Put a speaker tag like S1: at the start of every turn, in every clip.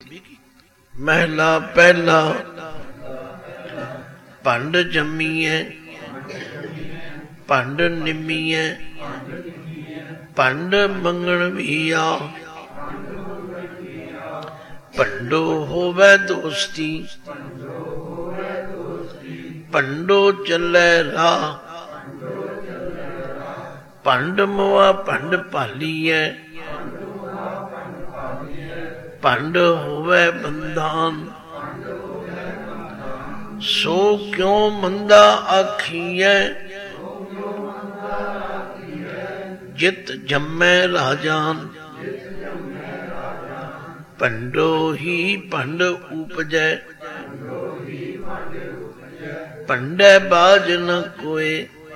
S1: महला पहला भंड जम्मीए भंड निम्मीए भंड मंगण भीया भंडो होवे दोस्ती भंडो चले राह भंड मुआ भंड भालीए भंड होवे बंधान सो क्यों मंदा आखिए जित जम्मे राजान भंडो ही भंड उपजै भंडे बाज न कोय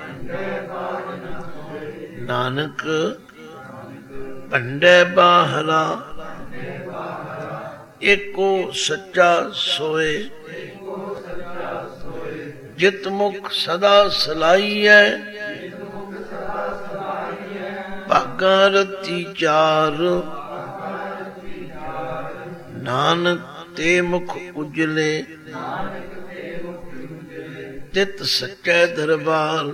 S1: नानक भंडे बाहरा एको सच्चा सोए जित मुख सदा सलाइए भागा रती चार नानक ते मुख उजले तित सच्चे दरबार।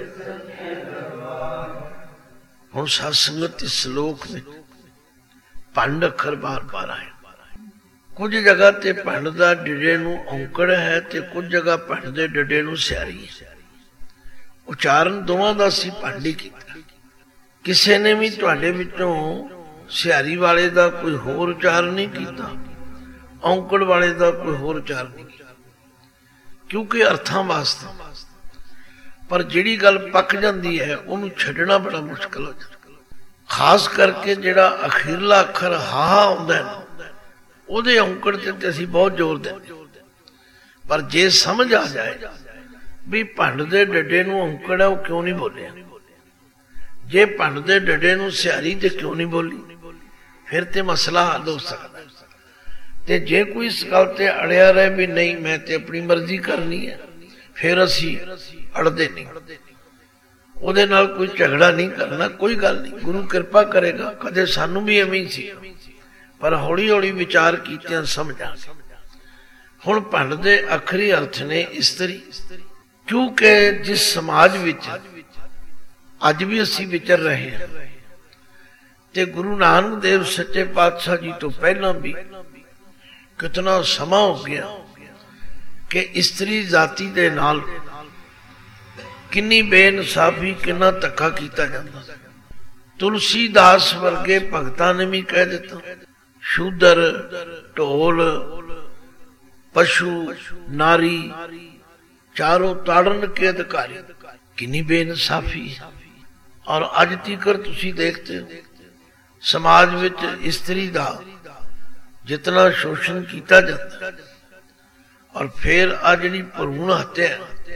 S1: हुण साध संगत इस श्लोक में भंड अखर बार बार आए। कुछ जगह ते भंड दा डिडे नूं औंकड़ है ते कुछ जगह भंड दे डिडे नूं स्यारी है। उचारण दोवां दा सी भंड ही कीता। किसे ने भी तुहाडे विचों स्यारी वाले दा कोई होर उचारण नहीं कीता, औंकड़ वाले दा कोई होर उचारण नहीं कीता, क्योंकि अर्थां वास्ते। पर जिहड़ी गल पक जांदी है उहनूं छड्डना बड़ा मुश्किल हो जाता। खास करके जिहड़ा अखीरला अखर हा आउंदा है ਉਹਦੇ ਔਂਕੜ ਤੇ ਅਸੀਂ ਬਹੁਤ ਜ਼ੋਰ ਦਿੰਦੇ। ਪਰ ਜੇ ਸਮਝ ਆ ਜਾਏ ਵੀ ਭੰਡ ਦੇ ਡੱਡੇ ਨੂੰ ਔਂਕੜ ਹੈ ਉਹ ਕਿਉਂ ਨਹੀਂ ਬੋਲਿਆ, ਜੇ ਭੰਡ ਦੇ ਡੱਡੇ ਨੂੰ ਸਿਆਰੀ ਤੇ ਕਿਉਂ ਨਹੀਂ ਬੋਲੀ, ਫਿਰ ਤੇ ਮਸਲਾ ਹੱਲ ਹੋ ਸਕਦਾ। ਤੇ ਜੇ ਕੋਈ ਇਸ ਗੱਲ ਤੇ ਅੜਿਆ ਰਹੇ ਵੀ ਨਹੀਂ ਮੈਂ ਤੇ ਆਪਣੀ ਮਰਜ਼ੀ ਕਰਨੀ ਹੈ, ਫਿਰ ਅਸੀਂ ਅੜਦੇ ਨਹੀਂ, ਉਹਦੇ ਨਾਲ ਕੋਈ ਝਗੜਾ ਨਹੀਂ ਕਰਨਾ। ਕੋਈ ਗੱਲ ਨਹੀਂ, ਗੁਰੂ ਕਿਰਪਾ ਕਰੇਗਾ। ਕਦੇ ਸਾਨੂੰ ਵੀ ਐਵੇਂ ਹੀ ਸੀ, पर हौली हौली विचार कीतियां समझा। हुण भंड दे आखरी अर्थ ने इस्तरी, क्योंकि जिस समाज विच अज भी असीं विचर रहे हैं ते गुरु नानक देव सच्चे पातशाह जी तो पहला भी कितना समा हो गया कि इस्तरी जाति दे नाल किन्नी बेइंसाफी किन्ना धक्का कीता जांदा। तुलसीदास वर्गे भगतां ने भी कह दिता शूदर ढोल पशु नारी चारों ताड़न के अधिकारी। किन्नी बेइंसाफी। और अज तीकर तुसी देखते हो समाज विच इस्त्री दा जितना शोषण किया जाता। और फिर आ जिहड़ी भरूण हत्या,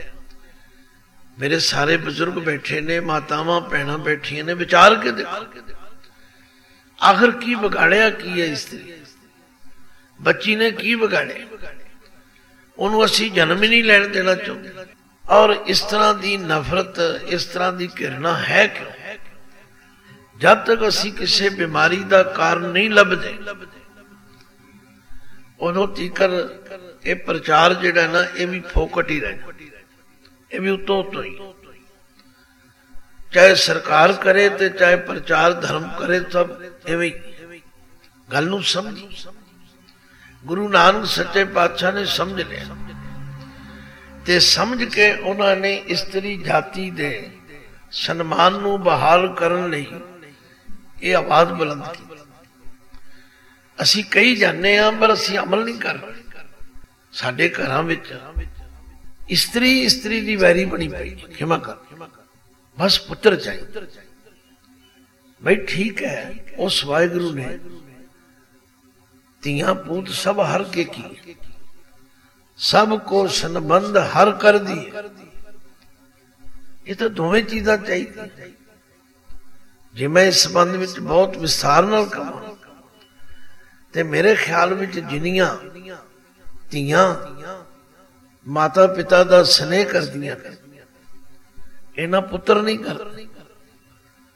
S1: मेरे सारे बुजुर्ग बैठे ने, मातावां भैणां बैठियां ने, विचार के देखो आखिर की बिगाड़िया की है इस्त्री, बच्ची ने की बिगाड़िया, उन्होंने असी जन्म ही नहीं लैण देना चाहते। और इस तरह की नफरत, इस तरह की घृणा है क्यों? जब तक असी किसी बीमारी का कारण नहीं लभदे उदों तीकर ये प्रचार जिहड़ा ना ये भी फोकट ही रहना, ये भी उतों उतों ही। चाहे सरकार करे ते चाहे प्रचार धर्म करे, सब एवं गल नूं समझी। गुरु नानक सच्चे पातशाह ने समझ लिया ते समझ के उन्होंने इस्त्री जाति दे सन्मान नूं बहाल करन लई ये आवाज बुलंद की। असीं कही जाने हां पर असीं अमल नहीं कर रहे। साडे घरां विच इस्त्री इस्त्री दी वैरी बनी पई, क्षमा कर, बस पुत्र चाहिए। भाई ठीक है, उस वाहिगुरु ने तियां पूत सब हर के की, सबको संबंध हर कर दी। ये तो दोवें चीजा चाहिए। जे मैं इस संबंध में बहुत विस्तार नाल कहां ते मेरे ख्याल में जिन्नियां तियां माता पिता दा स्नेह कर दियां इन्हां पुत्र नहीं कर,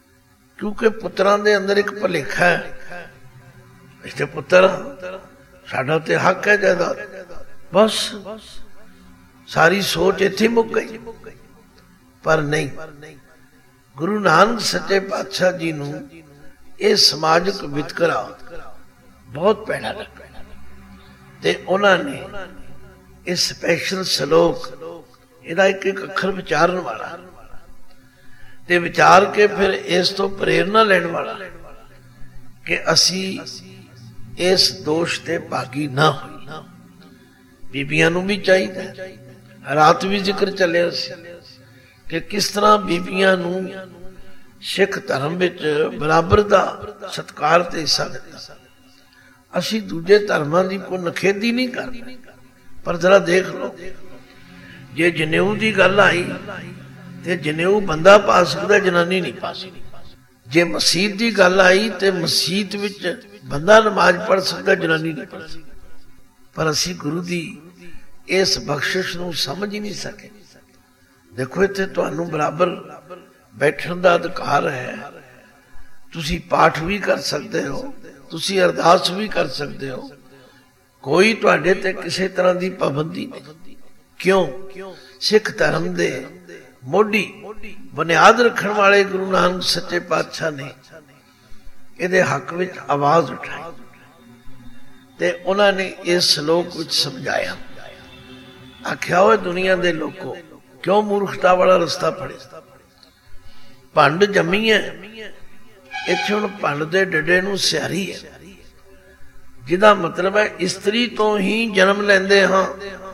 S1: क्योंकि पुत्रां दे अंदर एक भुलेखा है। इस पुत्र साडा ते हक है जायदाद। बस सारी सोच इत्थे मुक गई। पर नहीं, गुरु नानक सच्चे पातशाह जी नूं ये समाजिक वितकरा बहुत पैड़ा लगा ते उन्होंने ये स्पैशल सलोक इहदा एक एक अखर विचारन वाला ते विचार के फिर इस तो प्रेरणा लैण वाला कि असी इस दोष ते भागी ना होई। बीबियां नूं भी चाहिए, रात भी जिक्र चलिया कि किस तरह बीबियां नूं सिख धर्म विच बराबर दा सत्कार ते हिस्सा दिता। असी दूजे धर्मां दी कोई नखेदी नहीं करते, पर जरा देख लो जे जनेऊ की गल आई तो जनेऊ बंदा पा सकता, जनानी नहीं पा सकती। जे मसीत की गल आई तो मसीत विच बंदा नमाज पढ़ सकता, जनानी नहीं पढ़ सकती। पर असी गुरु की इस बख्शिश नूं समझ ही नहीं सके। देखो इत्थे तुहानूं बराबर बैठण दा अधिकार है, तुसी पाठ भी कर सकते हो, तुसी अरदास भी कर सकते हो, कोई तुहाडे ते किसी तरह की पाबंदी नहीं। क्यों? सिख धर्म दे मोढ़ी बुनियाद रखण वाले गुरु नानक सच्चे पातशाह ने इहदे हक विच आवाज उठाई ते उन्होंने इस श्लोक विच समझाया। आख्या होए दुनिया दे लोगों, क्यों मूर्खता वाला रस्ता फड़े? भंड जमी है, इत्थे हुण भंड दे डडे नूं सियारी है, जिहदा मतलब है स्त्री तो ही जन्म लैंदे हां।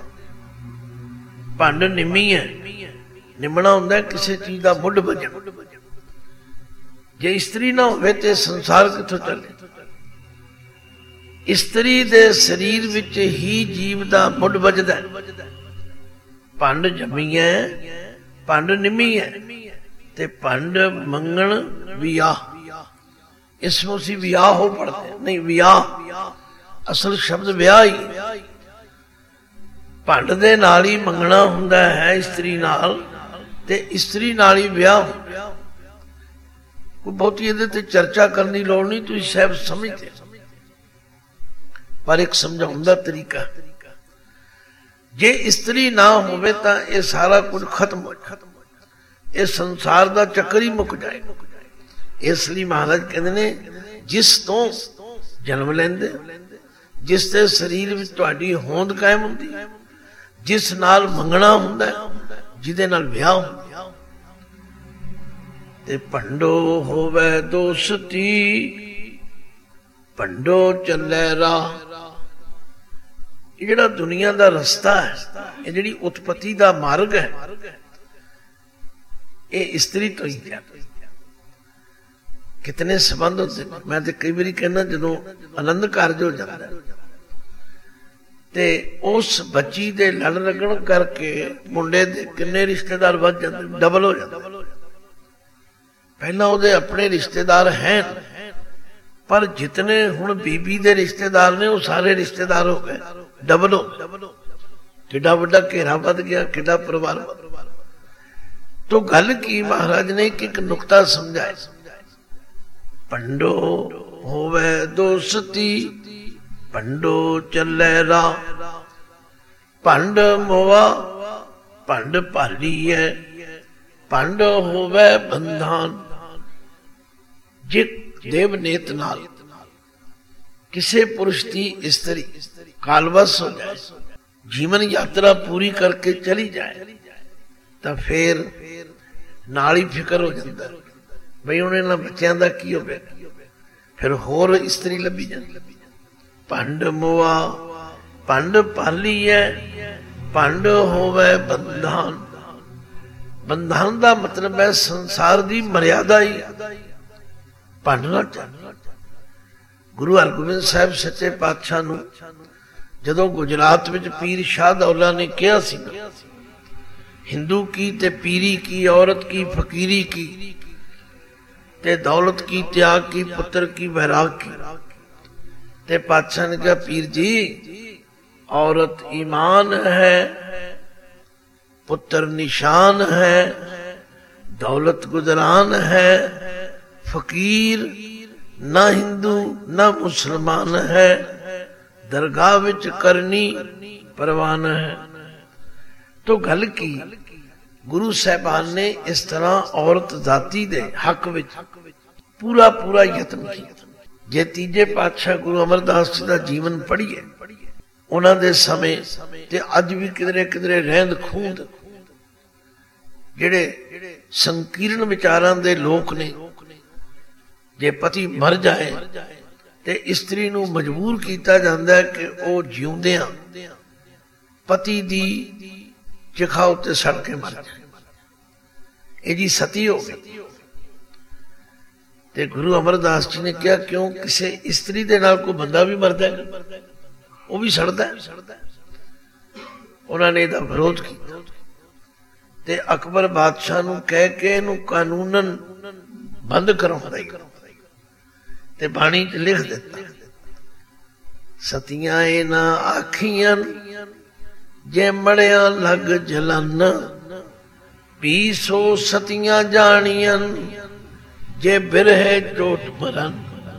S1: भंड निमी है, निमना हुंदा किसी चीज का मुढ़ बजन। जे स्त्री ना होवे ते संसार कित्थों चले? स्त्री दे शरीर विच ही जीव दा मुढ़ बजदा है। भंड जमी है, भंड निमी है ते भंड मंगण वियाह, इसमें उसी वियाह हो पढ़ते नहीं, वियाह असल शब्द वियाह ही। भंड दे नाल ही मंगना हुंदा है स्त्री नाल ते स्त्री नाल ही वियाह। कोई बहुती इहदे ते चर्चा करने की लोड़ नहीं, तुसीं सब समझते। पर एक समझाउण दा तरीका, जे स्त्री ना होवे तां ये सारा कुछ खत्म हो जाए, इस संसार दा चक्कर ही मुक जाए। इसलिए महाराज कहते ने जिस तो जन्म लेंदे, जिस ते शरीर विच तुहाडी होंद कायम हुंदी, जिस नाल मंगना हुंदा है, जिहदे नाल विआह हुंदा ते भंडो होवे दोस्ती, भंडो चले राह। जिहड़ा दुनिया दा रस्ता है, ये जिहड़ी उत्पत्ति दा मार्ग है, ये स्त्री तो ही है। कितने संबंध होते हैं। मैं तो कई बार कहना जदों आनंद कारज हो जाता है ते उस बच्ची दे लड़ लगन करके मुंडे दे किन्ने रिश्तेदार बच जाते, डबल हो जाते। पहला उहदे अपने रिश्तेदार हैं, पर जितने हुण बीबी दे रिश्तेदार ने वो सारे रिश्तेदार हो गए, डबल हो। किड्डा वड्डा घेरा बध गया, किड्डा परिवार बध गया। तो गल की महाराज ने एक नुकता समझाया, भंडो होवे दोस्ती, भंडो चले राह। भंड मोआ, भंड भाली है, भंड होवे बंधान। जे देवनेत नाल किसी पुरुष की स्त्री कालवश हो जाए, जीवन यात्रा पूरी करके चली जाए, तो फिर नाल ही फिक्र हो जाता बई हुण इन्हां बच्चों का की होवे, फिर होर स्त्री लभी जाती। भंड मोआ, भंड पाली है, भंड होवे बंधान। बंधान का मतलब है संसार की मर्यादा ही भंड ना चल। गुरु हरगोबिंद साहब सच्चे पातशाह नूं जदों गुजरात विच पीर शाह दौला ने कहा सी, हिंदू की ते पीरी की, औरत की फकीरी की, ते दौलत की त्याग की, पुत्र की वैराग की। ते पातशाह ने कहा, पीर जी औरत ईमान है, पुत्र निशान है, दौलत गुजरान है, फकीर ना हिंदू ना मुसलमान है, दरगाह विच करनी परवान है। तो गल की गुरु साहबान ने इस तरह औरत जाति दे हक विच पूरा पूरा यतन किया। जे तीजे पातशाह गुरु अमरदास जी का जीवन पढ़िए, उन्होंने समय ते अज भी किधरे किधरे रहंद खूंद जिहड़े संकीर्ण विचारां दे लोक ने, जे पति मर जाए ते स्त्री नूं मजबूर किया जाता है कि वह जिउंदियां पति दी चिखा उत्ते सड़ के मर जाए, ये जी सती हो गई। ते गुरु अमरदास जी ने कहा क्यों किसी स्त्री दे नाल कोई बंदा भी मरदा है, वो भी सड़दा है। उन्होंने इसदा विरोध किया ते अकबर बादशाह नूं कह के इहनूं कानूनन बंद करवाउंदा ते बाणी च लिख दिता, सतियां ए ना आखियां जे मड़िया लग जलन, भी सो सतियां जानियन जे बिरहे चोट मरन।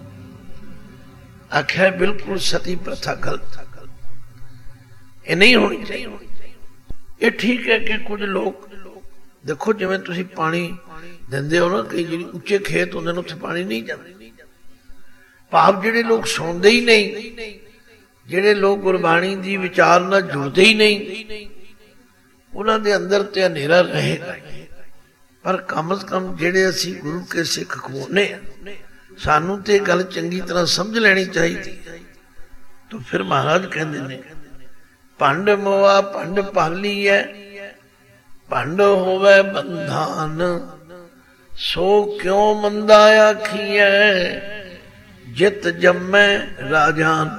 S1: आख्या बिल्कुल सती प्रथा गलत, ये नहीं होनी चाहिए। ये ठीक है कि कुछ लोग देखो जिवें तुसीं पानी दिंदे हो ना, कई जिहड़े उच्चे खेत होंदे ने उत्थे पानी नहीं जांदा। भाव जिहड़े लोग सुणदे ही नहीं, जिहड़े लोग गुरबाणी दी विचार नाल जुड़दे ही नहीं, उन्हां दे अंदर ते हनेरा रहेगा। पर कम से कम जिहड़े असीं गुरु के सिख खवाने सानू ते गल चंगी तरह समझ लेनी चाहिए। तो फिर महाराज कहते ने भंड मोआ भंड पाली है, भंड होवे बंधान, सो क्यों मंदा आखिए जित जम्मे राजान।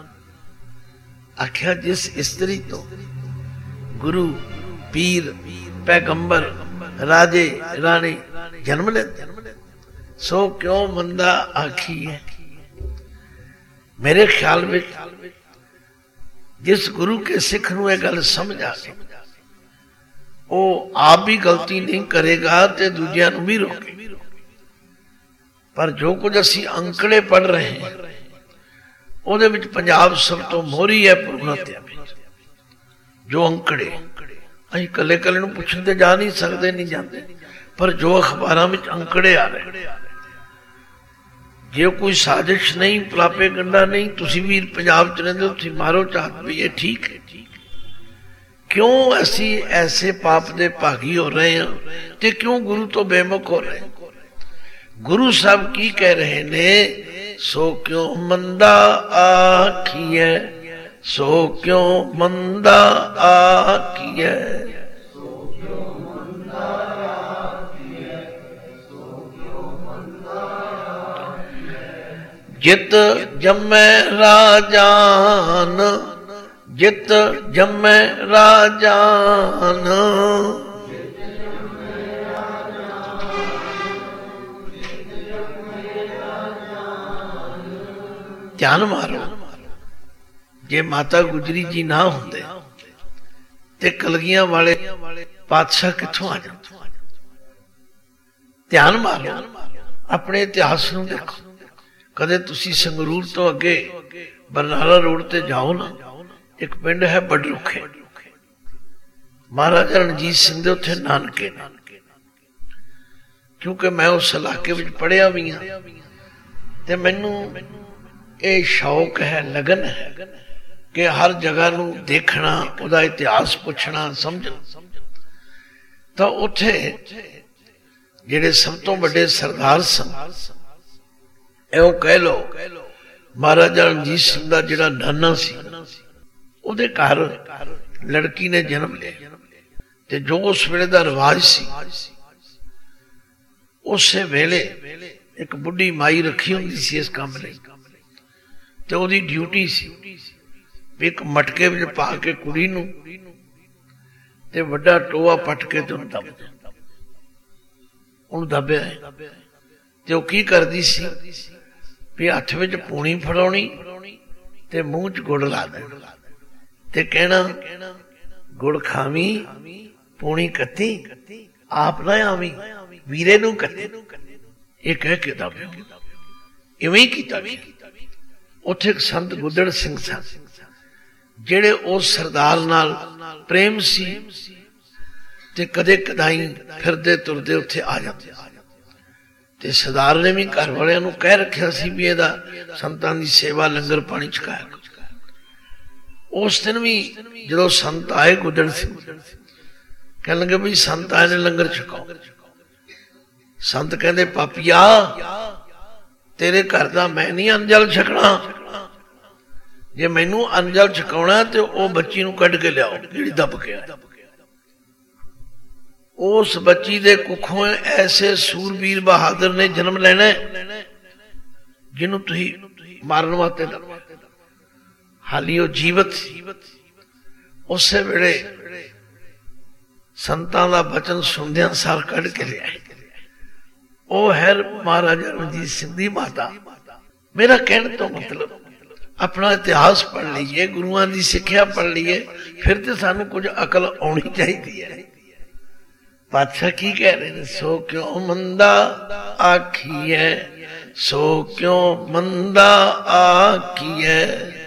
S1: आख्या जिस स्त्री तो गुरु पीर पैगंबर राजे रानी जन्म लेते सो क्यों मंदा आखी है। मेरे ख्याल में जिस गुरु के सिख नूं यह गल समझ आ गई, वो आप भी गलती नहीं करेगा ते दूजियां नूं भी रोके। पर जो कुछ असी अंकड़े पढ़ रहे हैं ਉਹਦੇ ਵਿੱਚ पंजाब सब तो मोहरी है पूर्णतया। जो अंकड़े ਅਸੀਂ कले कले ਨੂੰ ਪੁੱਛਣ ਤੇ ਜਾ नहीं सकते, नहीं जाते, पर जो अखबारां ਵਿੱਚ अंकड़े आ रहे, जे कोई साजिश नहीं, पलापे गंडा नहीं, तुसी भी पंजाब च रहिंदे हो, तुसी मारो चाहत भी ये ठीक है। क्यों असी ऐसे पाप दे भागी हो रहे हैं ते क्यों गुरु तो बेमुख हो रहे हैं। गुरु साहब की कह रहे ने, सो क्यों मंदा आखिए, सो क्यों मंदा आखिए, जित जम्मे राजान, जित जम्मे राजान। ध्यान मारो, जे माता गुजरी जी ना होंदे ते कलगियां वाले पातशाह कित्थों आ जाते। ध्यान मारो, अपने इतिहास नूं देखो। कदे तुसी संगरूर तो अगे बरनाला रोड ते जाओ ना, एक पिंड है बडरुखे, महाराजा रणजीत सिंह दे उत्थे नानके ने। क्योंकि मैं उस इलाके विच पढ़िया भी हाँ ते मैनू ये शौक है, लगन है कि हर जगह नू देखना, उहदा इतिहास पुछना, समझना। तो उत्थे जिहड़े सब तो बड़े सरदार सन, एहो कह लो महाराजा रणजीत सिंह दा जिहड़ा नाना सी, उहदे घर लड़की ने जन्म लिया ते जो उस वेले दा रिवाज सी, उस वेले एक बुढ़ी माई रखी हुंदी सी इस काम लई ते ओहदी ड्यूटी सी भी एक मटके विच पा के कुड़ी नूं ते वड्डा टोआ पट के ते उहनूं दब दिंदा। उहनूं दबिया ते ओह की करदी सी भी हत्थ विच पूणी फड़ाउणी ते मूंह च गुड़ ला देना ते कहना गुड़ खावी पूणी कत्ती आप ना आवी वीरे नूं कत्ती। ये कह के दबिया। इवें ही कीता। उत्थे एक संत गुदड़ सिंह सन, ਜਿਹੜੇ उस सरदार नाल प्रेम सी ते कदे कदाई फिरदे तुरदे उत्थे आ जाते। ते सरदार ने भी घर वालियां नूं कह रखिया सी भी इहदा संतां दी सेवा लंगर पानी छकाया। उस दिन भी जदों संत आए गुजर सिंह कहने लगे भी संत आए ने लंगर छकाओ। संत कहते पापिया तेरे घर का मैं नहीं अंजल छकना, जे मैनू अंजल छकाउणा ते ओ बच्ची नूं कढ के लियाओ जिहड़ी दब के आए। उस बच्ची दे कुखों ऐसे सूरबीर बहादुर ने जन्म लेना जिन्हों तुसीं मारन वास्ते हाली वो जीवत सी। उस वेले संतां दा बचन सुनदियां सार कढ के लिया। वो है महाराजा रणजीत सिंह दी माता। मेरा कहने तो मतलब अपना इतिहास पढ़ लीजिए, गुरुआं दी सिक्ख्या पढ़ लीजिए, फिर तो सानू कुछ अकल आनी चाहिए है। पातशाह की कह रहे हैं, सो क्यों मंदा आखिए, सो क्यों मंदा आखिए,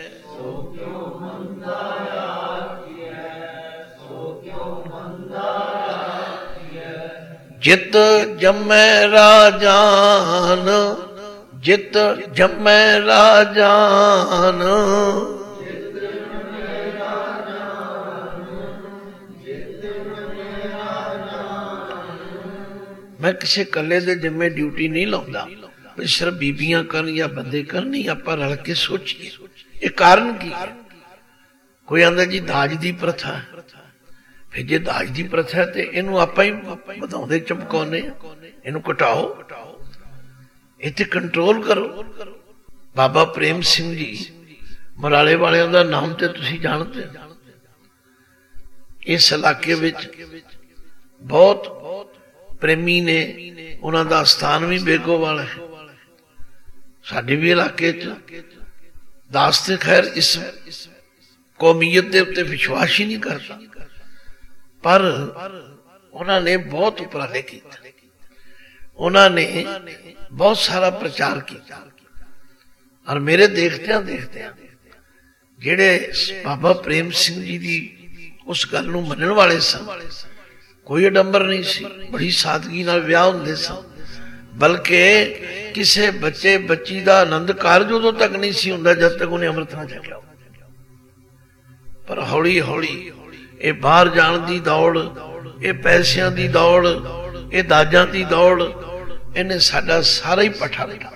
S1: जित जमै राजान, जित जमै राजान, मैं किसी कले दे जिम्मे ड्यूटी नहीं लाउंदा, सिर्फ बीबियां करन या बंदे करन, नहीं आपां रल के सोचिए ये कारण की है। कोई आंदा जी दाज दी प्रथा है, फिर जे दाज दी प्रथा है तो इनू आपां ही वधाउंदे चमकाउने, इनू घटाओ, इत्थे कंट्रोल करो। बाबा प्रेम सिंह जी मराले वालियां दा नाम ते तुसीं जानते हो। इस इलाके विच बहुत प्रेमी ने, उन्हां दा स्थान भी बेगोवाल है। साडे भी इलाके च दास ते खैर इस कौमीयत दे उत्ते विश्वास ही नहीं करता, पर उन्होंने बहुत उपराले किए, उन्होंने बहुत सारा प्रचार किया। और मेरे देखते देखते जेड़े बाबा प्रेम सिंह जी की उस गल नूं मनण वाले सन, कोई अडंबर नहीं सी, बड़ी सादगी नाल विआह हुंदे सन। बल्कि किसी बच्चे बच्ची का आनंद कारज उदों तक नहीं सी हुंदा जब तक उन्हें अमृत ना छकिया। पर हौली हौली ये बाहर जाण दी दौड़, ये पैसिਆਂ दी दौड़, ये दाजां दी दौड़, इन्हें साडा सारा ही पठा लिया।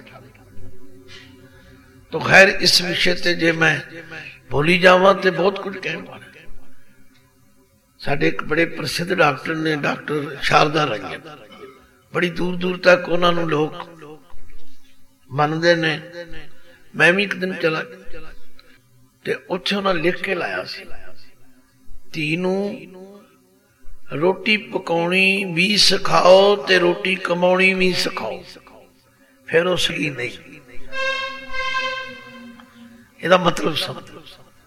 S1: तो खैर इस विषय ते जे मैं बोली जावां ते बहुत कुछ कहण वाला। साडे एक बड़े प्रसिद्ध डॉक्टर ने, डॉक्टर शारदा रंजन, बड़ी दूर दूर तक उन्होंने लोग मानते ने। मैं भी एक दिन चला ते उत्थे उन्होंने लिख के लाया सी, धी नूं रोटी पकाउणी भी सिखाओ ते रोटी कमाउणी भी सिखाओ, फिर उस की नहीं। ਇਹਦਾ मतलब समझो,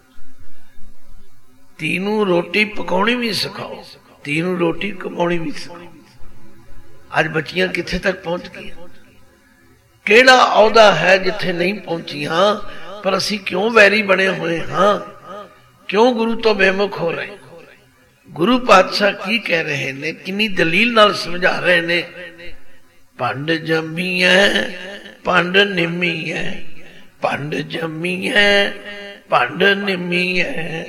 S1: धी नूं रोटी पकाउणी भी सिखाओ, धी नूं रोटी कमाउणी भी सिखाओ। अज बच्चियां किथे तक पहुंच गई, केड़ा अहुदा है जिथे नहीं पहुंचियां, पर असी क्यों वैरी बने हुए हाँ, क्यों गुरु तो बेमुख हो रहे। गुरु पातशाह की कह रहे ने, किन्नी दलील नाल समझा रहे ने, पंड जमी है पंड निमी है, पंड जमी है पंड निमी है।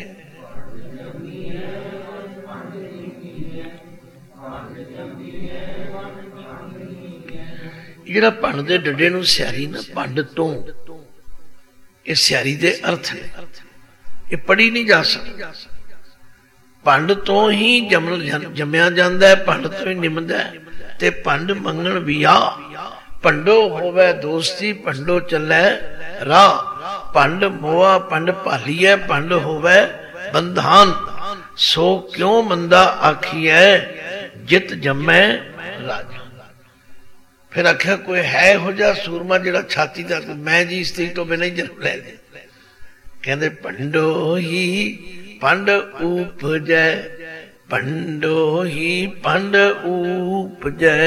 S1: जिहड़ा पंड दे डड्डे नूं स्यारी ना, पंड तो ये स्यारी दे अर्थ है, ये पढ़ी नहीं जा सकती। पंड तो ही जमया जांदा है, पंड तो ही निमदा है। ते पंड मंगण विया, पंडो होवे दोस्ती, पंडो चलै राह, पंड मोआ पंड भालीए, पंड होवे बंधान, सो क्यों मंदा आखिए, जित जमै राजा। फिर आख्या कोई है हो जा सूरमा जिहड़ा छाती तक, मैं जी स्त्री तो बिना ही जन्म ले ले। कहंदे पंडो ही पंड उपजै, पंडो ही पंड उपजै,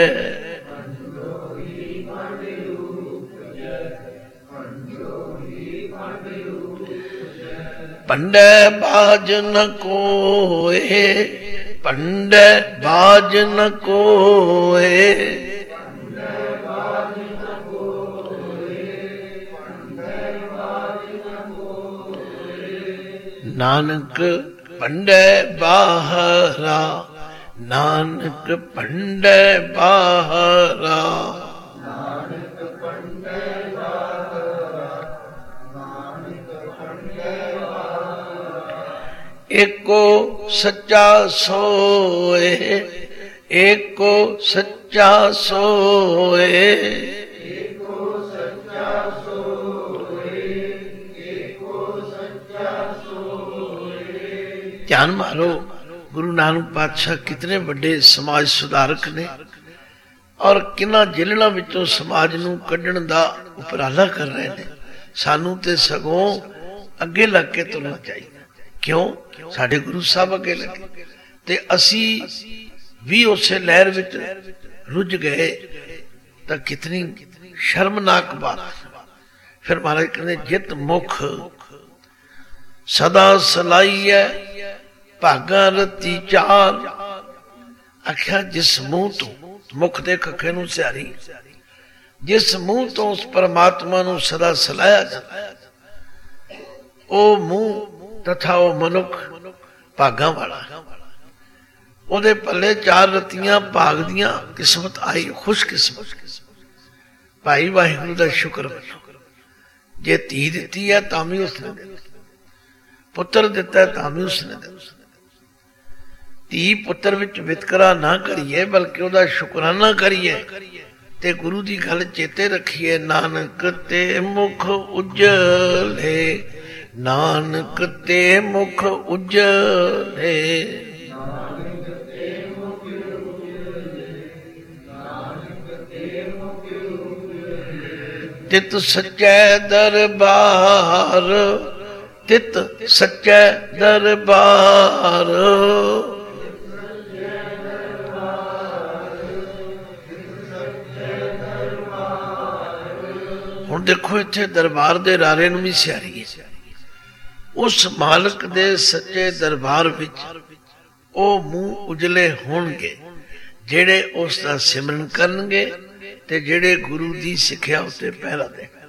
S1: पंडे बाज न कोए, पंडे बाज न कोए, नानक पंडे बाहरा, नानक पंडे बाहरा, एको सच्चा सोए, एको सच्चा सोए, ध्यान मारो। गुरु नानक पातशाह कितने बड़े समाज सुधारक ने और किन्ना जेलना विचों समाज नूं कढण दा उपराला कर रहे हैं। सानू ते सगों अगे लग के तुरना चाहिए। क्यों? साडे गुरु साहब अगे लगे ते असी भी उस लहर विच रुझ गए तो कितनी शर्मनाक बात। फिर महाराज कहते जित मुख सदा सलाई है भागा रती चार, आख्या जिस मुंह तो मुख दे कखे नूं सियारी, जिस मुंह तो उस परमात्मा नूं सदा सलाया जाता ओ मुंह तथा ओ मनुख भागा वाला। ओदे पल्ले चार रतियां भाग दियां किस्मत आई, खुशकिस्मत। भाई वाहिगुरू दा शुक्र मनो। जे धी दिती है तां भी उसने दिता, पुत्र दिता है तां भी उसने दिता। धी पुत्र विच वितकरा ना करिए बल्कि ओदा शुकराना करिए ते गुरु दी गल चेते रखिए। नानक ते मुख उजले, नानक ते मुख उजले, तित सच्चे दरबार, तित सच्चे दरबार। हुण देखो इत्थे दरबार दे रारे नूं भी सियारी है। उस मालक दे सच्चे दरबार विच ओ मुंह उजले होणगे जेड़े उस दा सिमरन करनगे ते जेड़े गुरु दी सिक्ख्या उत्ते पहरा देणगे।